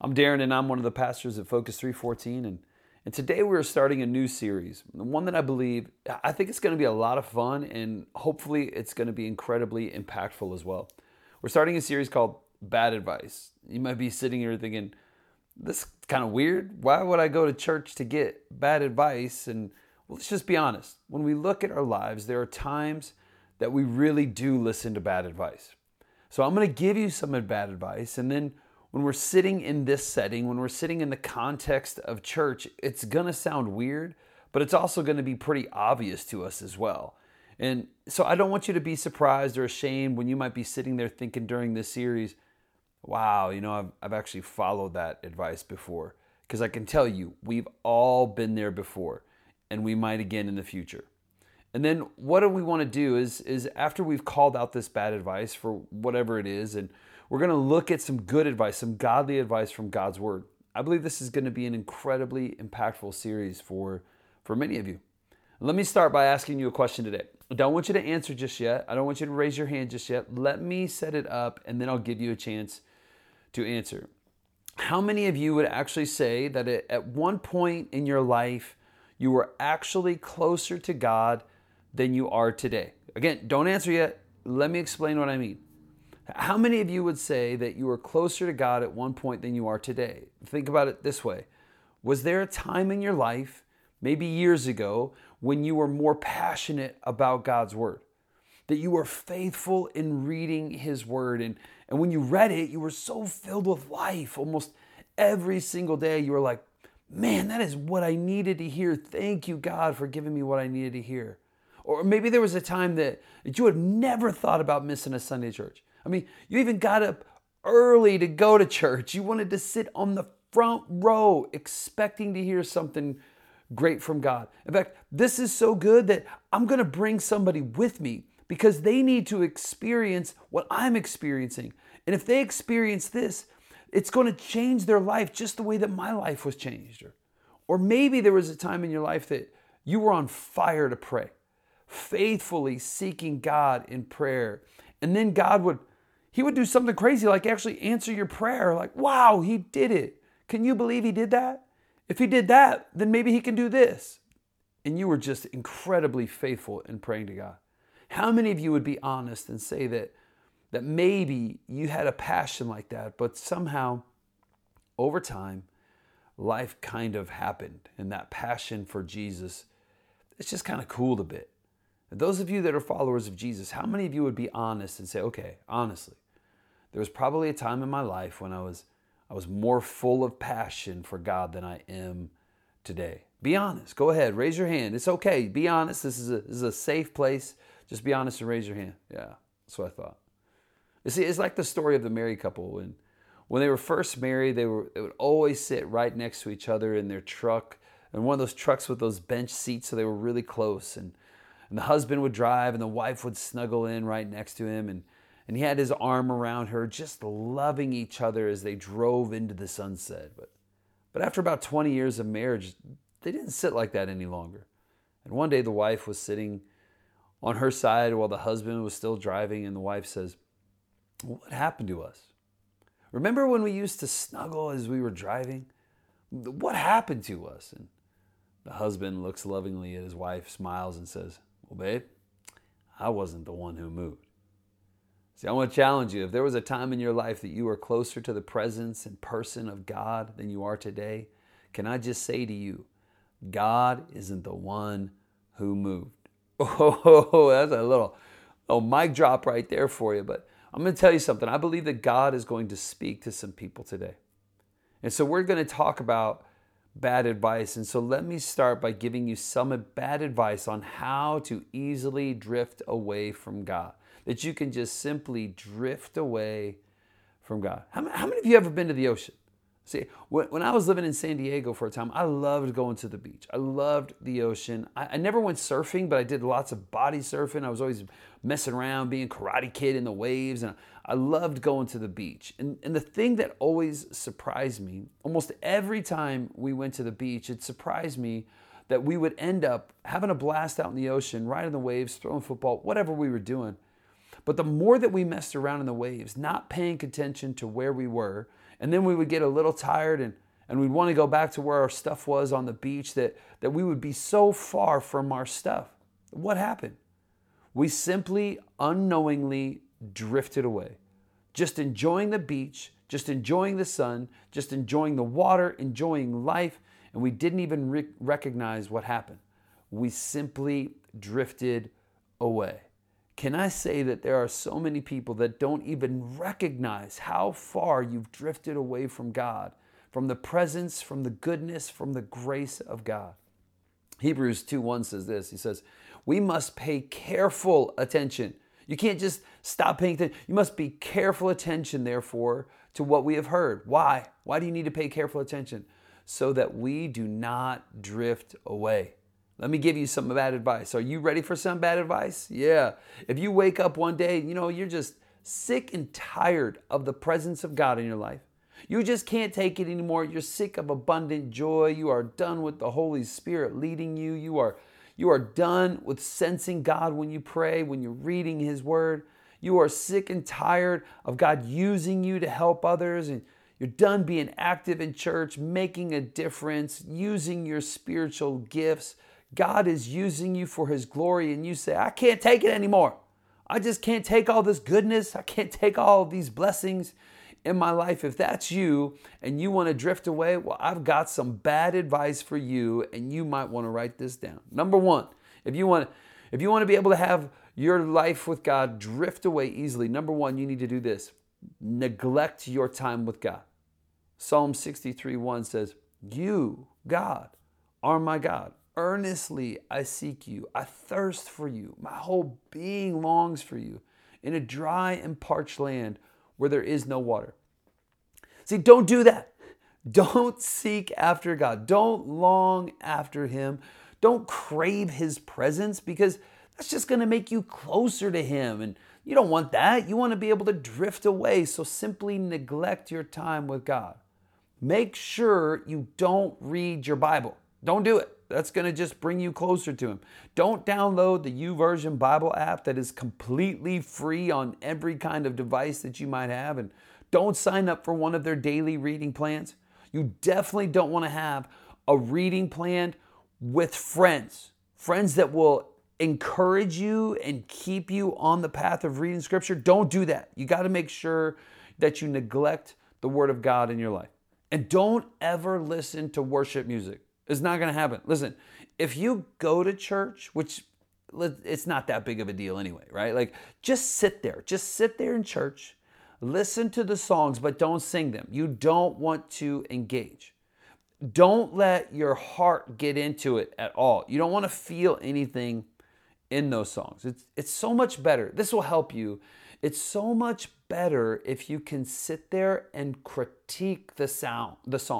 I'm Darren, and I'm one of the pastors at Focus 314. And today we're starting a new series, one that I think it's going to be a lot of fun, and hopefully it's going to be incredibly impactful as well. We're starting a series called Bad Advice. You might be sitting here thinking, this is kind of weird. Why would I go to church to get bad advice? And well, let's just be honest. When we look at our lives, there are times that we really do listen to bad advice. So I'm going to give you some bad advice, and then when we're sitting in this setting, when we're sitting in the context of church, it's going to sound weird, but it's also going to be pretty obvious to us as well. And so I don't want you to be surprised or ashamed when you might be sitting there thinking during this series, wow, I've actually followed that advice before. Because I can tell you, we've all been there before, and we might again in the future. And then what do we want to do is after we've called out this bad advice for whatever it is, and we're going to look at some good advice, some godly advice from God's Word. I believe this is going to be an incredibly impactful series for many of you. Let me start by asking you a question today. I don't want you to answer just yet. I don't want you to raise your hand just yet. Let me set it up, and then I'll give you a chance to answer. How many of you would actually say that at one point in your life, you were actually closer to God than you are today? Again, don't answer yet. Let me explain what I mean. How many of you would say that you were closer to God at one point than you are today? Think about it this way. Was there a time in your life, maybe years ago, when you were more passionate about God's Word? That you were faithful in reading His Word, and when you read it, you were so filled with life. Almost every single day, you were like, man, that is what I needed to hear. Thank you, God, for giving me what I needed to hear. Or maybe there was a time that you had never thought about missing a Sunday church. I mean, you even got up early to go to church. You wanted to sit on the front row expecting to hear something great from God. In fact, this is so good that I'm going to bring somebody with me because they need to experience what I'm experiencing. And if they experience this, it's going to change their life just the way that my life was changed. Or maybe there was a time in your life that you were on fire to pray, faithfully seeking God in prayer. And then God would do something crazy, like actually answer your prayer. Like, wow, He did it. Can you believe He did that? If He did that, then maybe He can do this. And you were just incredibly faithful in praying to God. How many of you would be honest and say that maybe you had a passion like that, but somehow over time, life kind of happened, and that passion for Jesus, it's just kind of cooled a bit. Those of you that are followers of Jesus, how many of you would be honest and say, okay, honestly, there was probably a time in my life when I was more full of passion for God than I am today? Be honest. Go ahead. Raise your hand. It's okay. Be honest. This is a safe place. Just be honest and raise your hand. Yeah, that's what I thought. You see, it's like the story of the married couple. When they were first married, they would always sit right next to each other in their truck, and one of those trucks with those bench seats, so they were really close. And the husband would drive, and the wife would snuggle in right next to him, and he had his arm around her, just loving each other as they drove into the sunset. But after about 20 years of marriage, they didn't sit like that any longer. And one day the wife was sitting on her side while the husband was still driving, and the wife says, what happened to us? Remember when we used to snuggle as we were driving? What happened to us? And the husband looks lovingly at his wife, smiles, and says, well, babe, I wasn't the one who moved. See, I want to challenge you. If there was a time in your life that you were closer to the presence and person of God than you are today, can I just say to you, God isn't the one who moved. Oh, that's a little mic drop right there for you. But I'm going to tell you something. I believe that God is going to speak to some people today. And so we're going to talk about bad advice. And so let me start by giving you some bad advice on how to easily drift away from God. That you can just simply drift away from God. How many of you have ever been to the ocean? See, when I was living in San Diego for a time, I loved going to the beach. I loved the ocean. I never went surfing, but I did lots of body surfing. I was always messing around, being a Karate Kid in the waves. And I loved going to the beach. And the thing that always surprised me, almost every time we went to the beach, it surprised me that we would end up having a blast out in the ocean, riding the waves, throwing football, whatever we were doing. But the more that we messed around in the waves, not paying attention to where we were, And then we would get a little tired and we'd want to go back to where our stuff was on the beach, that we would be so far from our stuff. What happened? We simply unknowingly drifted away, just enjoying the beach, just enjoying the sun, just enjoying the water, enjoying life, and we didn't even recognize what happened. We simply drifted away. Can I say that there are so many people that don't even recognize how far you've drifted away from God, from the presence, from the goodness, from the grace of God? Hebrews 2:1 says this. He says, we must pay careful attention. You can't just stop paying attention. You must be careful attention, therefore, to what we have heard. Why? Why do you need to pay careful attention? So that we do not drift away. Let me give you some bad advice. Are you ready for some bad advice? Yeah. If you wake up one day, you're just sick and tired of the presence of God in your life. You just can't take it anymore. You're sick of abundant joy. You are done with the Holy Spirit leading you. You are done with sensing God when you pray, when you're reading His Word. You are sick and tired of God using you to help others, and you're done being active in church, making a difference, using your spiritual gifts. God is using you for His glory, and you say, I can't take it anymore. I just can't take all this goodness. I can't take all of these blessings in my life. If that's you and you want to drift away, well, I've got some bad advice for you, and you might want to write this down. Number one, if you want to be able to have your life with God drift away easily, number one, you need to do this. Neglect your time with God. Psalm 63:1 says, you, God, are my God. Earnestly I seek you. I thirst for you. My whole being longs for you in a dry and parched land where there is no water. See, don't do that. Don't seek after God. Don't long after Him. Don't crave His presence, because that's just going to make you closer to Him. And you don't want that. You want to be able to drift away. So simply neglect your time with God. Make sure you don't read your Bible. Don't do it. That's going to just bring you closer to Him. Don't download the YouVersion Bible app that is completely free on every kind of device that you might have. And don't sign up for one of their daily reading plans. You definitely don't want to have a reading plan with friends that will encourage you and keep you on the path of reading Scripture. Don't do that. You got to make sure that you neglect the Word of God in your life. And don't ever listen to worship music. It's not going to happen. Listen, if you go to church, which it's not that big of a deal anyway, right? Like, just sit there. Just sit there in church. Listen to the songs, but don't sing them. You don't want to engage. Don't let your heart get into it at all. You don't want to feel anything in those songs. It's so much better. This will help you. It's so much better if you can sit there and critique the song.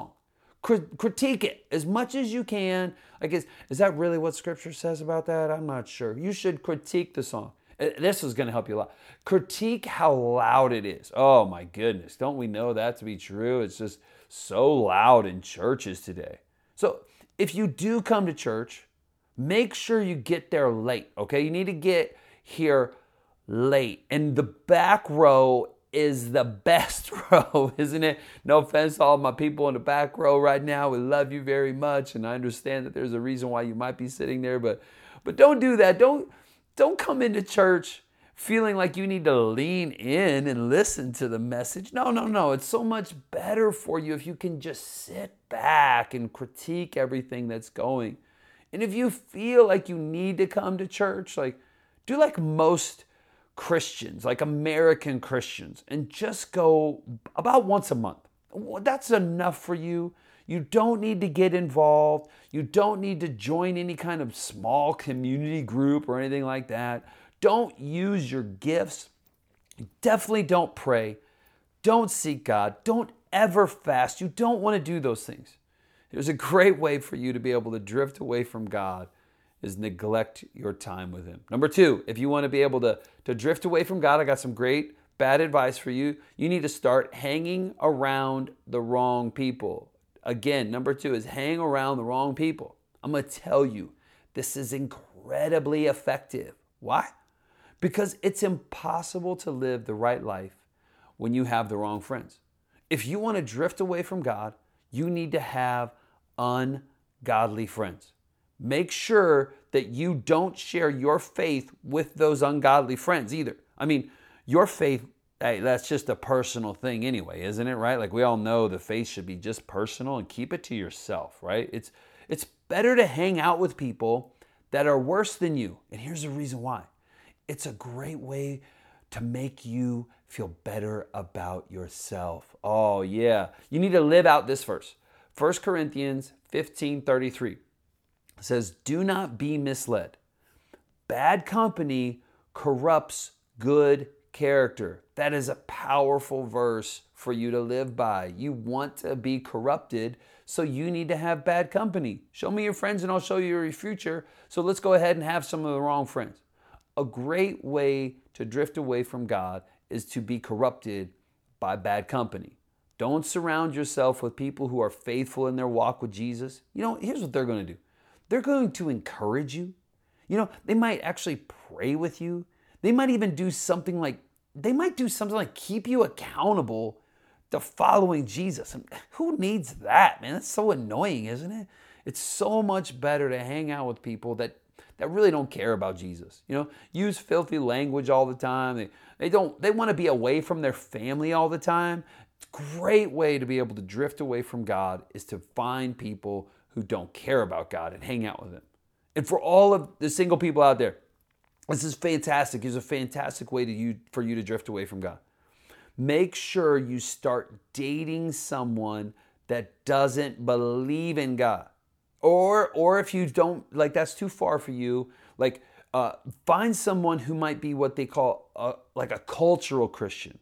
Critique it as much as you can. I guess, is that really what Scripture says about that? I'm not sure. You should critique the song. This is going to help you a lot. Critique how loud it is. Oh my goodness. Don't we know that to be true? It's just so loud in churches today. So if you do come to church, make sure you get there late, okay? You need to get here late. And the back row is the best row, isn't it? No offense to all my people in the back row right now. We love you very much, and I understand that there's a reason why you might be sitting there, but don't do that. Don't come into church feeling like you need to lean in and listen to the message. No. It's so much better for you if you can just sit back and critique everything that's going. And if you feel like you need to come to church, do like most Christians, like American Christians, and just go about once a month. That's enough for you. You don't need to get involved. You don't need to join any kind of small community group or anything like that. Don't use your gifts. Definitely don't pray. Don't seek God. Don't ever fast. You don't want to do those things. There's a great way for you to be able to drift away from God is neglect your time with Him. Number two, if you want to be able to drift away from God, I got some great bad advice for you. You need to start hanging around the wrong people. Again, number two is hang around the wrong people. I'm going to tell you, this is incredibly effective. Why? Because it's impossible to live the right life when you have the wrong friends. If you want to drift away from God, you need to have ungodly friends. Make sure that you don't share your faith with those ungodly friends either. I mean, your faith, hey, that's just a personal thing anyway, isn't it, right? Like we all know the faith should be just personal and keep it to yourself, right? It's better to hang out with people that are worse than you. And here's the reason why. It's a great way to make you feel better about yourself. Oh yeah, you need to live out this verse. 1 Corinthians 15:33 says, do not be misled. Bad company corrupts good character. That is a powerful verse for you to live by. You want to be corrupted, so you need to have bad company. Show me your friends and I'll show you your future. So let's go ahead and have some of the wrong friends. A great way to drift away from God is to be corrupted by bad company. Don't surround yourself with people who are faithful in their walk with Jesus. Here's what they're going to do. They're going to encourage you. They might actually pray with you. They might even do something like keep you accountable to following Jesus. And who needs that, man? That's so annoying, isn't it? It's so much better to hang out with people that really don't care about Jesus. Use filthy language all the time. They want to be away from their family all the time. Great way to be able to drift away from God is to find people who don't care about God and hang out with Him. And for all of the single people out there, this is fantastic. It's a fantastic way for you to drift away from God. Make sure you start dating someone that doesn't believe in God. Or if you don't, that's too far for you, find someone who might be what they call a cultural Christian.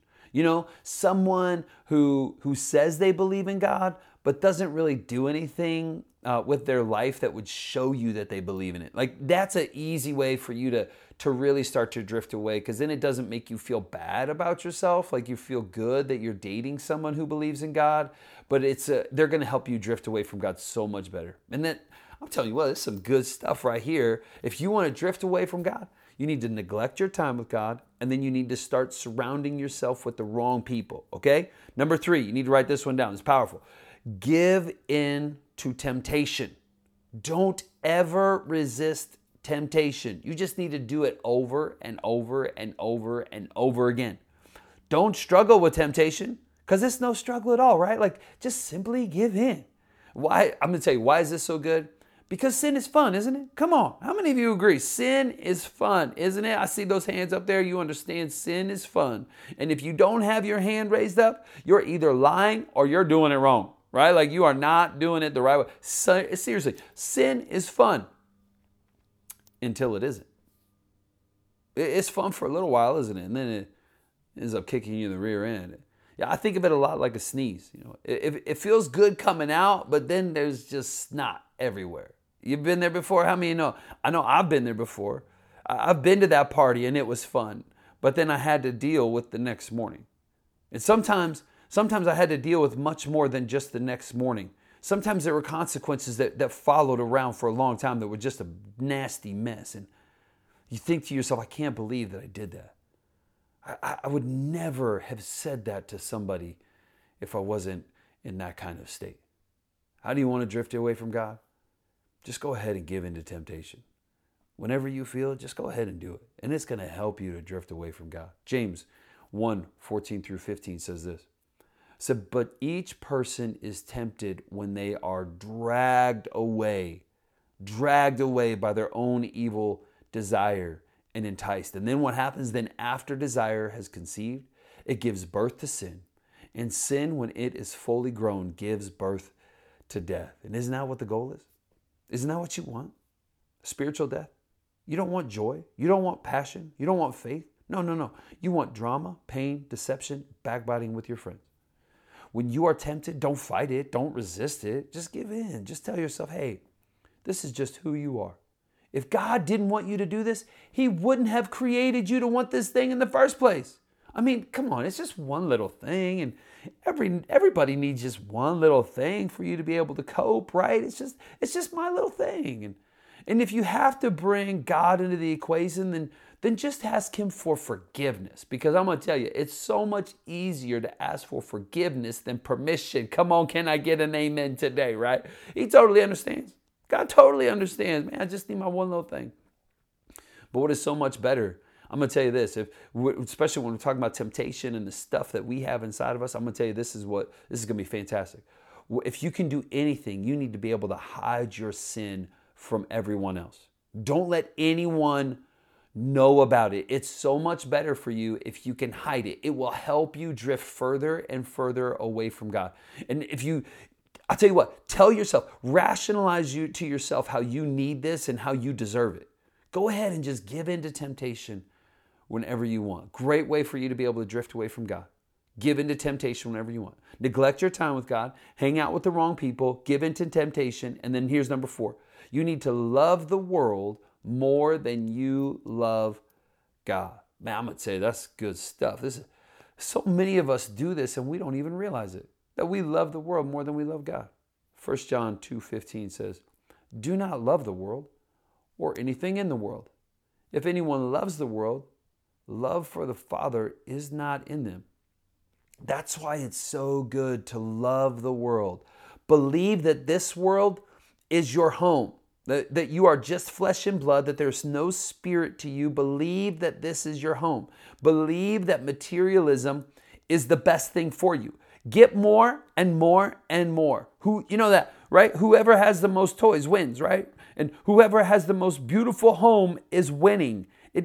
Someone who says they believe in God, but doesn't really do anything with their life that would show you that they believe in it. That's an easy way for you to really start to drift away, because then it doesn't make you feel bad about yourself. You feel good that you're dating someone who believes in God, but they're going to help you drift away from God so much better. And then I'm telling you what, there's some good stuff right here. If you want to drift away from God, you need to neglect your time with God, and then you need to start surrounding yourself with the wrong people, okay? Number 3, you need to write this one down. It's powerful. Give in to temptation. Don't ever resist temptation. You just need to do it over and over and over and over again. Don't struggle with temptation, because it's no struggle at all, right? Just simply give in. Why? I'm going to tell you, why is this so good? Because sin is fun, isn't it? Come on. How many of you agree? Sin is fun, isn't it? I see those hands up there. You understand sin is fun. And if you don't have your hand raised up, you're either lying or you're doing it wrong, right? You are not doing it the right way. Seriously, sin is fun until it isn't. It's fun for a little while, isn't it? And then it ends up kicking you in the rear end. Yeah, I think of it a lot like a sneeze. It feels good coming out, but then there's just snot everywhere. You've been there before? How many know? I know I've been there before. I've been to that party and it was fun, but then I had to deal with the next morning. And sometimes I had to deal with much more than just the next morning. Sometimes there were consequences that followed around for a long time that were just a nasty mess. And you think to yourself, I can't believe that I did that. I would never have said that to somebody if I wasn't in that kind of state. How do you want to drift away from God? Just go ahead and give in to temptation. Whenever you feel it, just go ahead and do it. And it's going to help you to drift away from God. James 1:14-15 says this. It said, but each person is tempted when they are dragged away by their own evil desire and enticed. And then what happens? Then after desire has conceived, it gives birth to sin. And sin, when it is fully grown, gives birth to death. And isn't that what the goal is? Isn't that what you want? Spiritual death? You don't want joy. You don't want passion. You don't want faith. No. You want drama, pain, deception, backbiting with your friends. When you are tempted, don't fight it. Don't resist it. Just give in. Just tell yourself, hey, this is just who you are. If God didn't want you to do this, He wouldn't have created you to want this thing in the first place. I mean, come on, it's just one little thing, and everybody needs just one little thing for you to be able to cope, right? It's just my little thing. And if you have to bring God into the equation, then just ask him for forgiveness. Because I'm going to tell you, it's so much easier to ask for forgiveness than permission. Come on, can I get an amen today, right? He totally understands. God totally understands. Man, I just need my one little thing. But what is so much better, I'm going to tell you this, especially when we're talking about temptation and the stuff that we have inside of us, I'm going to tell you this is going to be fantastic. If you can do anything, you need to be able to hide your sin from everyone else. Don't let anyone know about it. It's so much better for you if you can hide it. It will help you drift further and further away from God. And I'll tell you what, tell yourself, rationalize to yourself how you need this and how you deserve it. Go ahead and just give in to temptation whenever you want. Great way for you to be able to drift away from God. Give in to temptation whenever you want. Neglect your time with God. Hang out with the wrong people. Give in to temptation. And then here's number 4. You need to love the world more than you love God. Man, I'm going to say that's good stuff. So many of us do this and we don't even realize it, that we love the world more than we love God. 1 John 2:15 says, do not love the world or anything in the world. If anyone loves the world, love for the Father is not in them. That's why it's so good to love the world. Believe that this world is your home, that you are just flesh and blood, that there's no spirit to you. Believe that this is your home. Believe that materialism is the best thing for you. Get more and more and more. You know that, right? Whoever has the most toys wins, right? And whoever has the most beautiful home is winning.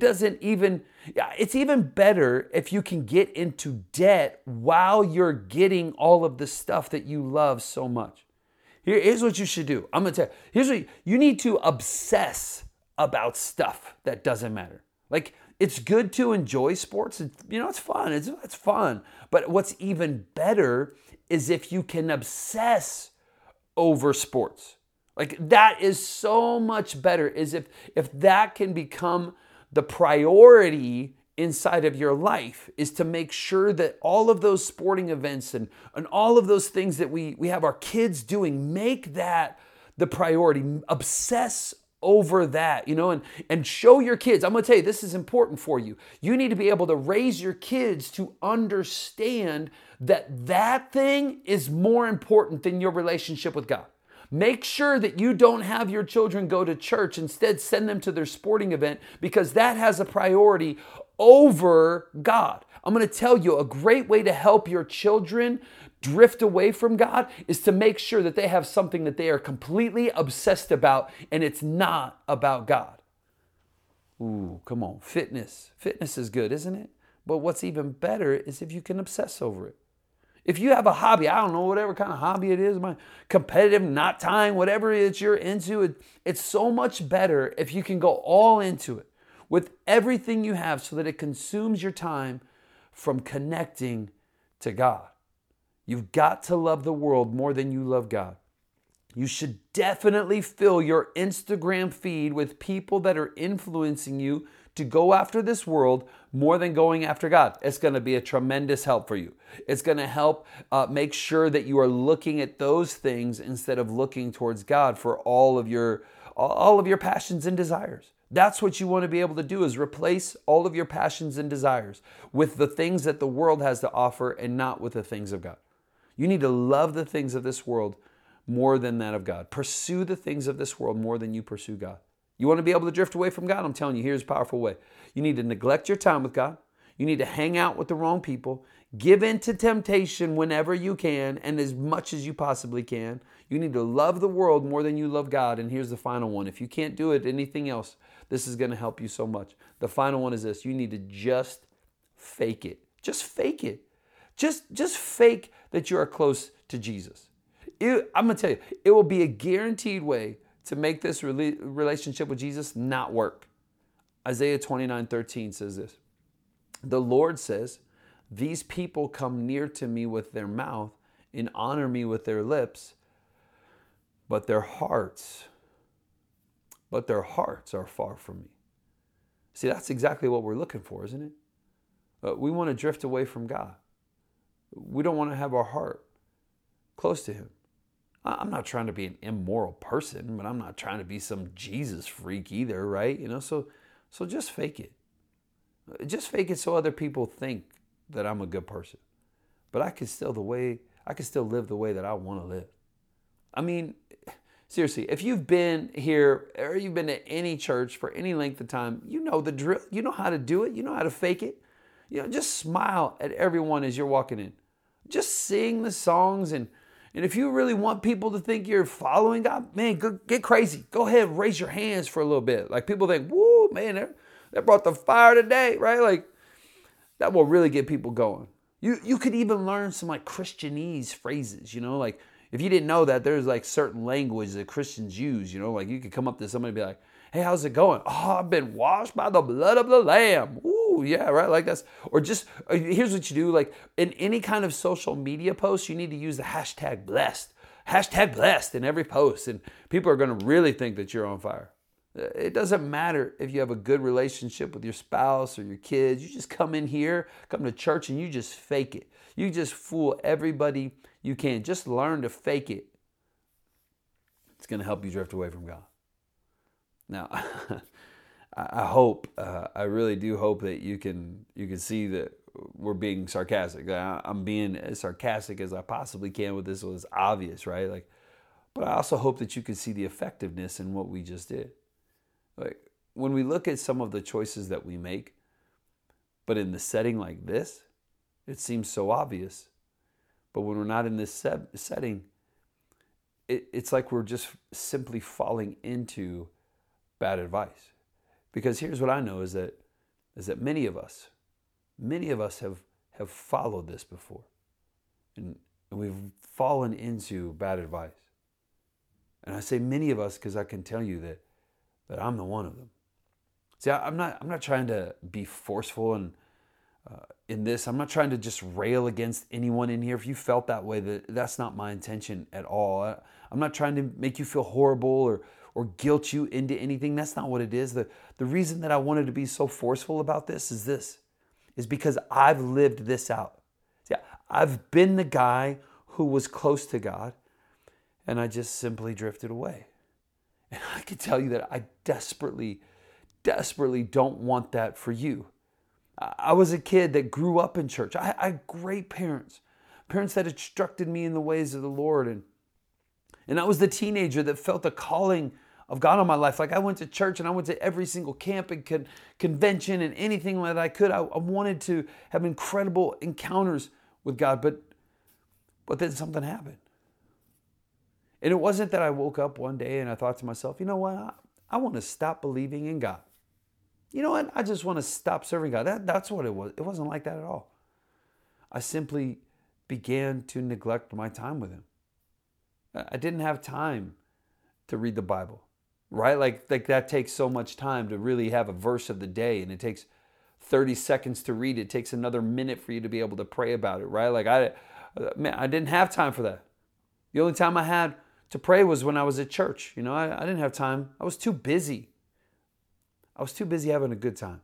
It's even better if you can get into debt while you're getting all of the stuff that you love so much. Here's what you should do. I'm going to tell you. You need to obsess about stuff that doesn't matter. Like, it's good to enjoy sports. It's fun. It's fun. But what's even better is if you can obsess over sports. Like, that is so much better, is if that can become the priority inside of your life, is to make sure that all of those sporting events and all of those things that we have our kids doing, make that the priority. Obsess over that, and show your kids. I'm going to tell you, this is important for you. You need to be able to raise your kids to understand that thing is more important than your relationship with God. Make sure that you don't have your children go to church. Instead, send them to their sporting event, because that has a priority over God. I'm going to tell you, a great way to help your children drift away from God is to make sure that they have something that they are completely obsessed about, and it's not about God. Ooh, come on. Fitness. Fitness is good, isn't it? But what's even better is if you can obsess over it. If you have a hobby, I don't know, whatever kind of hobby it is, competitive, knot tying, whatever it is you're into, it's so much better if you can go all into it with everything you have, so that it consumes your time from connecting to God. You've got to love the world more than you love God. You should definitely fill your Instagram feed with people that are influencing you to go after this world more than going after God. It's going to be a tremendous help for you. It's going to help make sure that you are looking at those things instead of looking towards God for all of your passions and desires. That's what you want to be able to do, is replace all of your passions and desires with the things that the world has to offer and not with the things of God. You need to love the things of this world more than that of God. Pursue the things of this world more than you pursue God. You want to be able to drift away from God? I'm telling you, here's a powerful way. You need to neglect your time with God. You need to hang out with the wrong people. Give in to temptation whenever you can and as much as you possibly can. You need to love the world more than you love God. And here's the final one. If you can't do it, anything else, this is going to help you so much. The final one is this. You need to just fake it. Just fake it. Just fake that you are close to Jesus. I'm going to tell you, it will be a guaranteed way to make this relationship with Jesus not work. Isaiah 29:13 says this. The Lord says, these people come near to me with their mouth and honor me with their lips, but their hearts are far from me. See, that's exactly what we're looking for, isn't it? We want to drift away from God. We don't want to have our heart close to Him. I'm not trying to be an immoral person, but I'm not trying to be some Jesus freak either, right? So just fake it. Just fake it so other people think that I'm a good person. But I can still live the way that I want to live. I mean, seriously, if you've been here or you've been to any church for any length of time, you know the drill. You know how to do it. You know how to fake it. Just smile at everyone as you're walking in. Just sing the songs. And if you really want people to think you're following God, man, go get crazy. Go ahead and raise your hands for a little bit. Like people think, woo, man, they brought the fire today, right? Like that will really get people going. You could even learn some like Christianese phrases, like if you didn't know that there's like certain language that Christians use, like you could come up to somebody and be like, hey, how's it going? Oh, I've been washed by the blood of the Lamb. Ooh, yeah, right. Like that's, or just, here's what you do. Like in any kind of social media post, you need to use the hashtag blessed in every post. And people are going to really think that you're on fire. It doesn't matter if you have a good relationship with your spouse or your kids. You just come in here, come to church, and you just fake it. You just fool everybody you can. Just learn to fake it. It's going to help you drift away from God. Now, I really do hope that you can see that we're being sarcastic. I'm being as sarcastic as I possibly can with this, so it's obvious, right? But I also hope that you can see the effectiveness in what we just did. Like when we look at some of the choices that we make, but in the setting like this, it seems so obvious. But when we're not in this setting, it's like we're just simply falling into bad advice. Because here's what I know is that many of us have followed this before. And we've fallen into bad advice. And I say many of us because I can tell you that I'm the one of them. See, I'm not trying to be forceful and in this. I'm not trying to just rail against anyone in here. If you felt that way, that's not my intention at all. I'm not trying to make you feel horrible or guilt you into anything. That's not what it is. The reason that I wanted to be so forceful about this is because I've lived this out. See, I've been the guy who was close to God, and I just simply drifted away. And I can tell you that I desperately, desperately don't want that for you. I was a kid that grew up in church. I had great parents that instructed me in the ways of the Lord. And I was the teenager that felt the calling of God on my life. Like I went to church and I went to every single camp and convention and anything that I could. I wanted to have incredible encounters with God, but then something happened. And it wasn't that I woke up one day and I thought to myself, you know what? I want to stop believing in God. You know what? I just want to stop serving God. That's what it was. It wasn't like that at all. I simply began to neglect my time with Him. I didn't have time to read the Bible, right? Like that takes so much time to really have a verse of the day, and it takes 30 seconds to read it. It takes another minute for you to be able to pray about it, right? Like I didn't have time for that. The only time I had to pray was when I was at church. I didn't have time. I was too busy. I was too busy having a good time.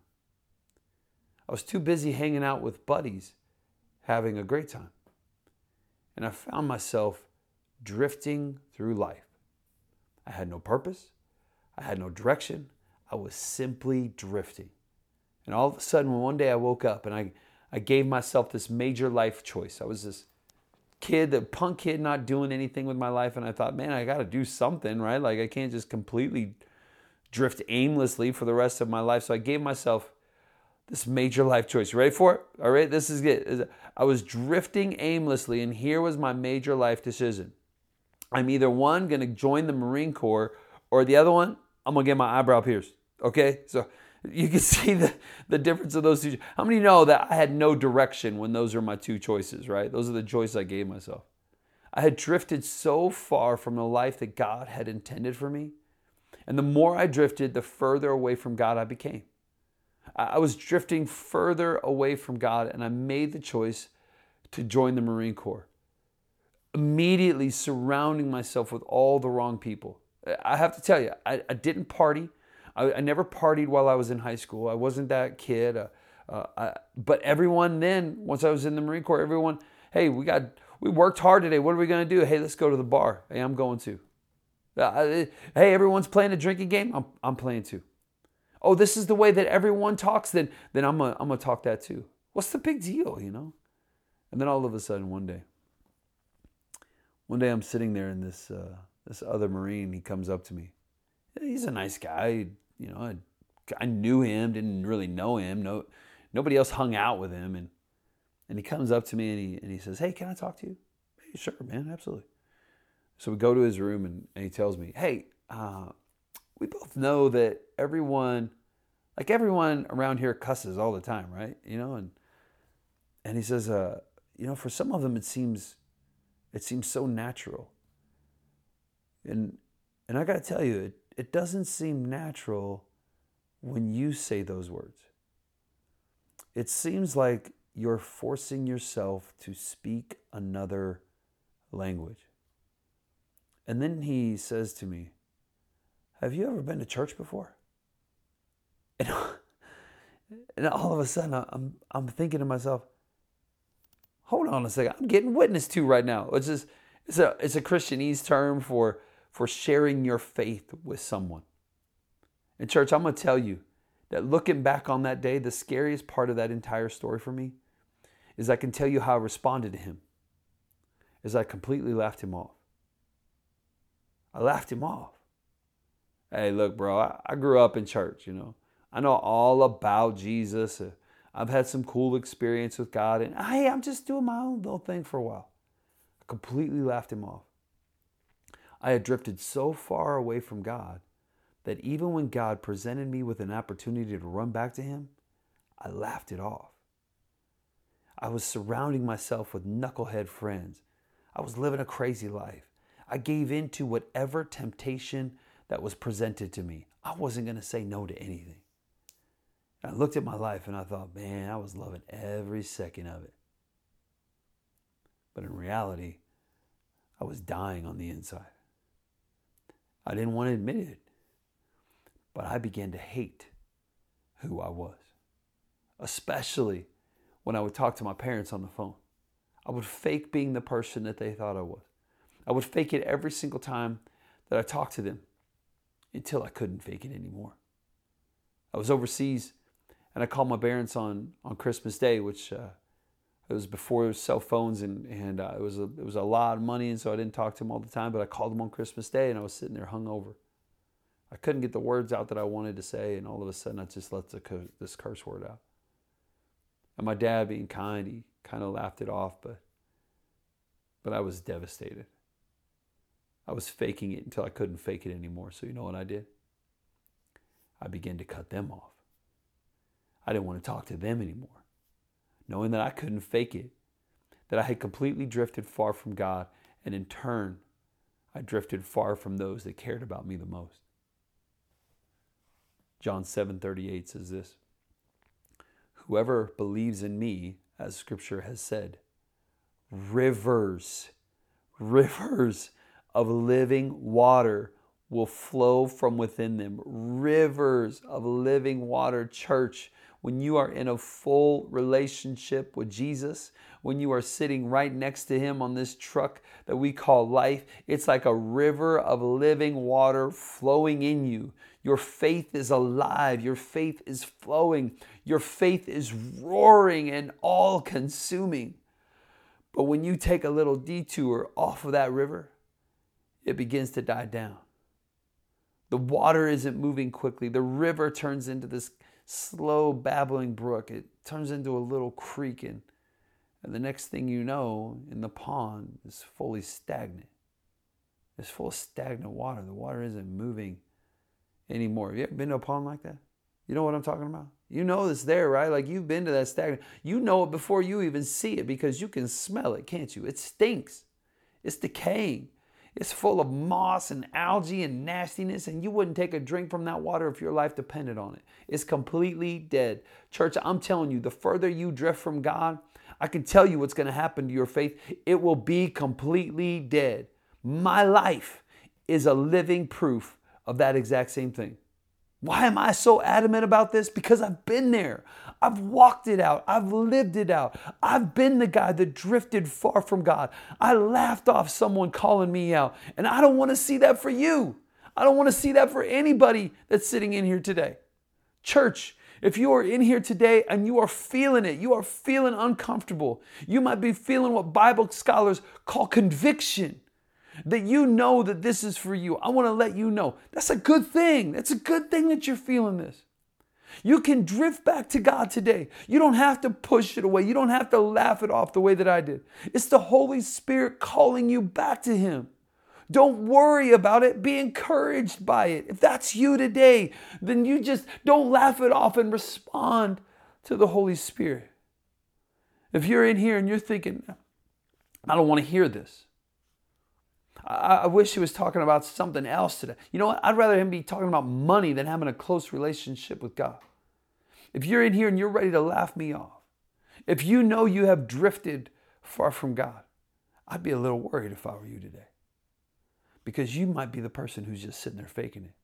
I was too busy hanging out with buddies, having a great time. And I found myself drifting through life. I had no purpose. I had no direction. I was simply drifting. And all of a sudden, one day I woke up and I gave myself this major life choice. I was this punk kid not doing anything with my life. And I thought, man, I got to do something, right? Like I can't just completely drift aimlessly for the rest of my life. So I gave myself this major life choice. You ready for it? All right, this is it. I was drifting aimlessly, and here was my major life decision. I'm either one, going to join the Marine Corps, or the other one, I'm going to get my eyebrow pierced. Okay? So you can see the difference of those two. How many know that I had no direction when those are my two choices, right? Those are the choices I gave myself. I had drifted so far from the life that God had intended for me. And the more I drifted, the further away from God I became. I was drifting further away from God, and I made the choice to join the Marine Corps. Immediately surrounding myself with all the wrong people. I have to tell you, I didn't party. I never partied while I was in high school. I wasn't that kid. But everyone then, once I was in the Marine Corps, everyone, hey, we worked hard today. What are we going to do? Hey, let's go to the bar. Hey, I'm going to. Hey, everyone's playing a drinking game. I'm playing too. Oh, this is the way that everyone talks, then I'm gonna talk that too. What's the big deal, And then all of a sudden one day I'm sitting there and this other Marine, he comes up to me. He's a nice guy, I knew him, didn't really know him. Nobody else hung out with him. And he comes up to me and he says, "Hey, can I talk to you?" "Hey, sure, man, absolutely." So we go to his room and he tells me, "Hey, we both know that everyone around here cusses all the time, right? And he says, for some of them it seems so natural. And I got to tell you, it doesn't seem natural when you say those words. It seems like you're forcing yourself to speak another language." And then he says to me, "Have you ever been to church before?" And, and all of a sudden, I'm thinking to myself, hold on a second, I'm getting witnessed to right now. It's a Christianese term for sharing your faith with someone. And church, I'm going to tell you that looking back on that day, the scariest part of that entire story for me is I can tell you how I responded to him, is I completely laughed him off. I laughed him off. Hey, look, bro, I grew up in church, I know all about Jesus. I've had some cool experience with God. And hey, I'm just doing my own little thing for a while. I completely laughed him off. I had drifted so far away from God that even when God presented me with an opportunity to run back to him, I laughed it off. I was surrounding myself with knucklehead friends. I was living a crazy life. I gave in to whatever temptation that was presented to me. I wasn't going to say no to anything. And I looked at my life and I thought, man, I was loving every second of it. But in reality, I was dying on the inside. I didn't want to admit it, but I began to hate who I was, especially when I would talk to my parents on the phone. I would fake being the person that they thought I was. I would fake it every single time that I talked to them until I couldn't fake it anymore. I was overseas and I called my parents on Christmas Day, which it was before cell phones and it was a lot of money, and so I didn't talk to them all the time, but I called them on Christmas Day and I was sitting there hungover. I couldn't get the words out that I wanted to say, and all of a sudden I just let this curse word out. And my dad, being kind, he kind of laughed it off, but I was devastated. I was faking it until I couldn't fake it anymore. So you know what I did? I began to cut them off. I didn't want to talk to them anymore, knowing that I couldn't fake it, that I had completely drifted far from God, and in turn, I drifted far from those that cared about me the most. John 7:38 says this: "Whoever believes in me, as Scripture has said, rivers of living water will flow from within them." Rivers of living water. Church, when you are in a full relationship with Jesus, when you are sitting right next to him on this truck that we call life, it's like a river of living water flowing in you. Your faith is alive. Your faith is flowing. Your faith is roaring and all-consuming. But when you take a little detour off of that river, it begins to die down. The water isn't moving quickly. The river turns into this slow babbling brook. It turns into a little creek, and the next thing you know, in the pond is fully stagnant. It's full of stagnant water. The water isn't moving anymore. Have you ever been to a pond like that? You know what I'm talking about? You know it's there, right? Like, you've been to that stagnant. You know it before you even see it, because you can smell it, can't you? It stinks. It's decaying. It's full of moss and algae and nastiness, and you wouldn't take a drink from that water if your life depended on it. It's completely dead. Church, I'm telling you, the further you drift from God, I can tell you what's going to happen to your faith. It will be completely dead. My life is a living proof of that exact same thing. Why am I so adamant about this? Because I've been there. I've walked it out. I've lived it out. I've been the guy that drifted far from God. I laughed off someone calling me out. And I don't want to see that for you. I don't want to see that for anybody that's sitting in here today. Church, if you are in here today and you are feeling it, you are feeling uncomfortable, you might be feeling what Bible scholars call conviction, that you know that this is for you. I want to let you know that's a good thing. It's a good thing that you're feeling this. You can drift back to God today. You don't have to push it away. You don't have to laugh it off the way that I did. It's the Holy Spirit calling you back to Him. Don't worry about it. Be encouraged by it. If that's you today, then you just don't laugh it off and respond to the Holy Spirit. If you're in here and you're thinking, I don't want to hear this. I wish he was talking about something else today. You know what? I'd rather him be talking about money than having a close relationship with God. If you're in here and you're ready to laugh me off, if you know you have drifted far from God, I'd be a little worried if I were you today. Because you might be the person who's just sitting there faking it.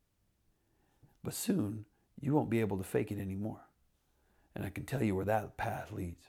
But soon, you won't be able to fake it anymore. And I can tell you where that path leads.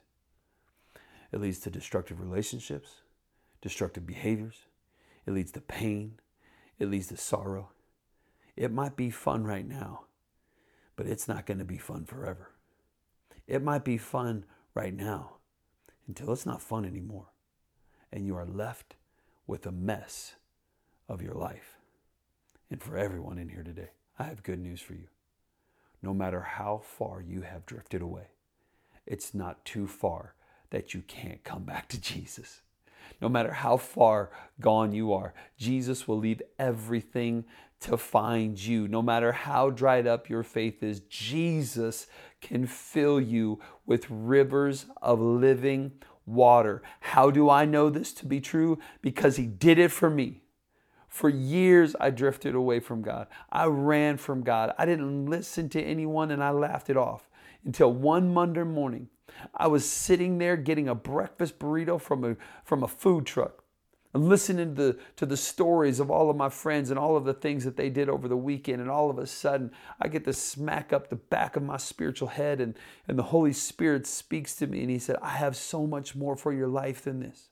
It leads to destructive relationships, destructive behaviors. It leads to pain. It leads to sorrow. It might be fun right now, but it's not going to be fun forever. It might be fun right now until it's not fun anymore. And you are left with a mess of your life. And for everyone in here today, I have good news for you. No matter how far you have drifted away, it's not too far that you can't come back to Jesus. No matter how far gone you are, Jesus will leave everything to find you. No matter how dried up your faith is, Jesus can fill you with rivers of living water. How do I know this to be true? Because He did it for me. For years, I drifted away from God. I ran from God. I didn't listen to anyone and I laughed it off until one Monday morning, I was sitting there getting a breakfast burrito from a food truck and listening to the stories of all of my friends and all of the things that they did over the weekend. And all of a sudden, I get to smack up the back of my spiritual head and the Holy Spirit speaks to me and He said, I have so much more for your life than this.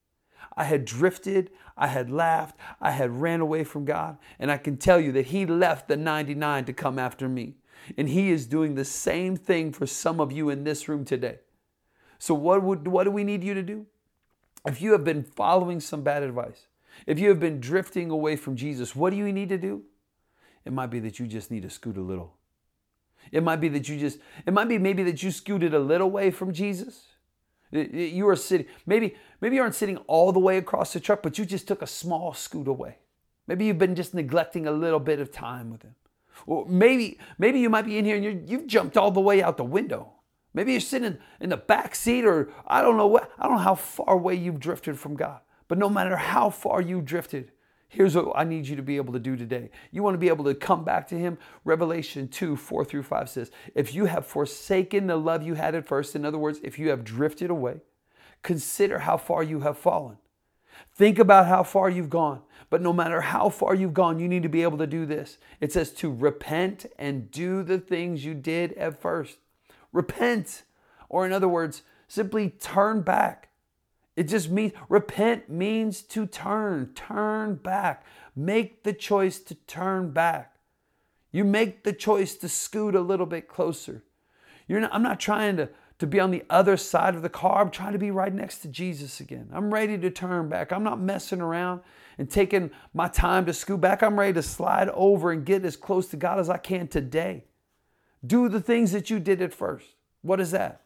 I had drifted, I had laughed, I had ran away from God, and I can tell you that He left the 99 to come after me. And He is doing the same thing for some of you in this room today. So what do we need you to do? If you have been following some bad advice, if you have been drifting away from Jesus, what do you need to do? It might be that you just need to scoot a little. It might be maybe that you scooted a little away from Jesus. You are sitting, maybe you aren't sitting all the way across the truck, but you just took a small scoot away. Maybe you've been just neglecting a little bit of time with Him. Or maybe you might be in here and you've jumped all the way out the window. Maybe you're sitting in the back seat, or I don't know how far away you've drifted from God. But no matter how far you drifted, here's what I need you to be able to do today. You want to be able to come back to Him. Revelation 2:4-5 says, if you have forsaken the love you had at first, in other words, if you have drifted away, consider how far you have fallen. Think about how far you've gone. But no matter how far you've gone, you need to be able to do this. It says to repent and do the things you did at first. Repent. Or in other words, simply turn back. It just means, repent means to turn back. Make the choice to turn back. You make the choice to scoot a little bit closer. I'm not trying to be on the other side of the car. I'm trying to be right next to Jesus again. I'm ready to turn back. I'm not messing around and taking my time to scoot back. I'm ready to slide over and get as close to God as I can today. Do the things that you did at first. What is that?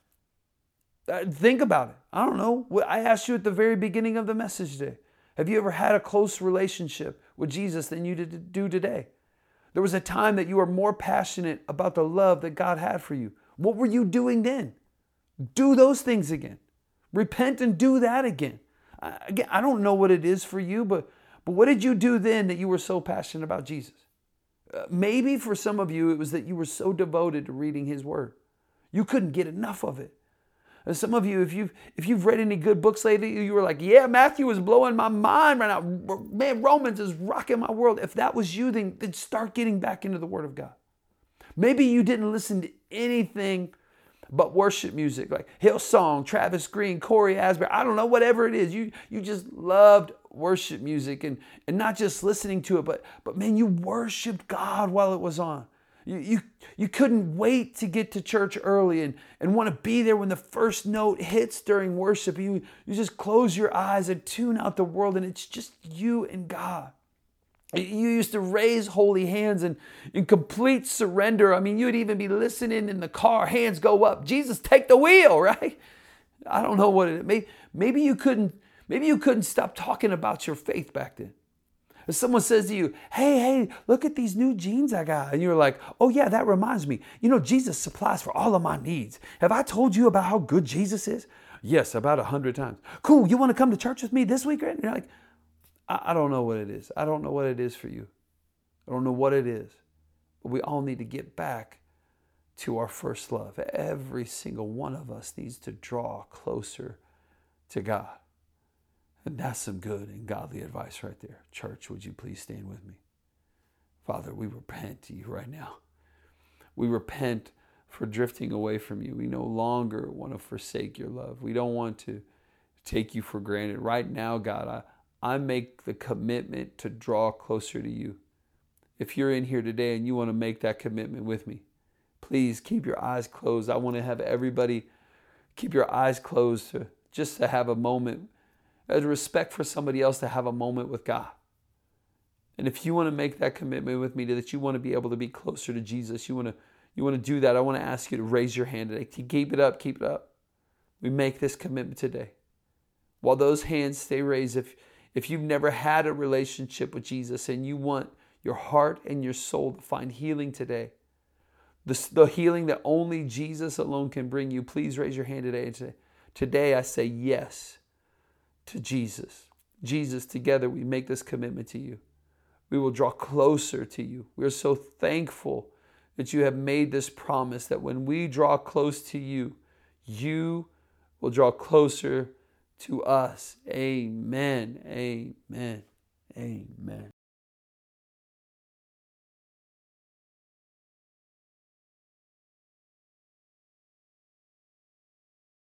Think about it. I don't know. I asked you at the very beginning of the message today. Have you ever had a close relationship with Jesus than you do today? There was a time that you were more passionate about the love that God had for you. What were you doing then? Do those things again. Repent and do that again. Again, I don't know what it is for you, but what did you do then that you were so passionate about Jesus? Maybe for some of you, it was that you were so devoted to reading His Word. You couldn't get enough of it. Some of you, if you've read any good books lately, you were like, yeah, Matthew is blowing my mind right now. Man, Romans is rocking my world. If that was you, then start getting back into the Word of God. Maybe you didn't listen to anything but worship music, like Hillsong, Travis Green, Corey Asbury, I don't know, whatever it is. You just loved worship music and not just listening to it, but man, you worshiped God while it was on. You couldn't wait to get to church early and want to be there when the first note hits during worship. You just close your eyes and tune out the world, and it's just you and God. You used to raise holy hands in complete surrender. I mean, you'd even be listening in the car, hands go up. Jesus, take the wheel, right? I don't know what it is. Maybe you couldn't stop talking about your faith back then. If someone says to you, hey, look at these new jeans I got. And you're like, oh yeah, that reminds me. Jesus supplies for all of my needs. Have I told you about how good Jesus is? Yes, about 100 times. Cool, you want to come to church with me this weekend? And you're like, I don't know what it is. I don't know what it is for you. I don't know what it is. But we all need to get back to our first love. Every single one of us needs to draw closer to God. And that's some good and godly advice right there. Church, would you please stand with me? Father, we repent to you right now. We repent for drifting away from you. We no longer want to forsake your love. We don't want to take you for granted. Right now, God, I make the commitment to draw closer to you. If you're in here today and you want to make that commitment with me, please keep your eyes closed. I want to have everybody keep your eyes closed just to have a moment, as respect for somebody else, to have a moment with God. And if you want to make that commitment with me, that you want to be able to be closer to Jesus, you want to do that, I want to ask you to raise your hand today. Keep it up, keep it up. We make this commitment today. While those hands stay raised, if you've never had a relationship with Jesus and you want your heart and your soul to find healing today, the healing that only Jesus alone can bring you, please raise your hand today and say, today I say yes to Jesus. Jesus, together we make this commitment to you. We will draw closer to you. We are so thankful that you have made this promise that when we draw close to you, you will draw closer to us. Amen. Amen. Amen.